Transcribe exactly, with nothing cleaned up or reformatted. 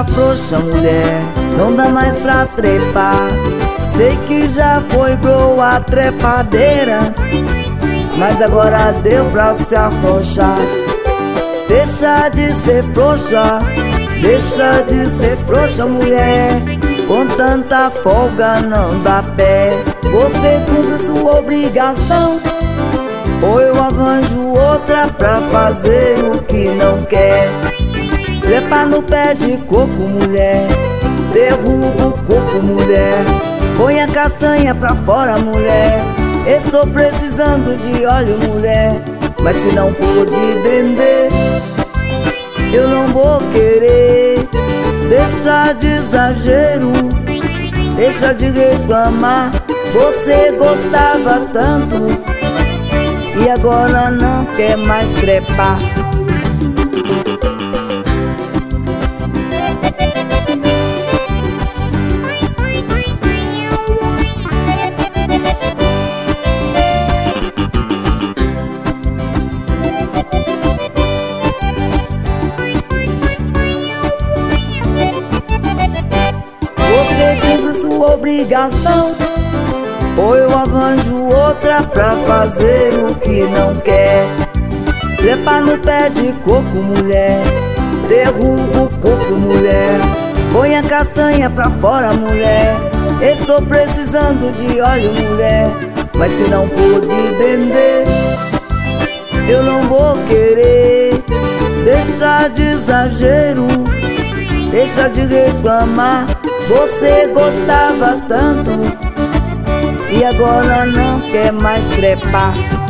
tá frouxa, mulher, não dá mais pra trepar. Sei que já foi boa a trepadeira, mas agora deu pra se afrouxar. Deixa de ser frouxa, deixa de ser frouxa, mulher. Com tanta folga não dá pé. Você cumpre sua obrigação, ou eu arranjo outra pra fazer o que não quer. Trepa no pé de coco, mulher, derruba o coco, mulher. Põe a castanha pra fora, mulher. Estou precisando de óleo, mulher, mas se não for de dendê, eu não vou querer. Deixa de exagero, deixa de reclamar. Você gostava tanto e agora não quer mais trepar. Você cumpre sua obrigação, ou eu arranjo outra pra fazer o que não quer. Trepa no pé de coco, mulher, derruba o coco, mulher. Põe a castanha pra fora, mulher. Estou precisando de óleo, mulher, mas se não for de dendê, eu não vou querer. Deixa de exagero, deixa de reclamar. Você gostava tanto e agora não quer mais trepar.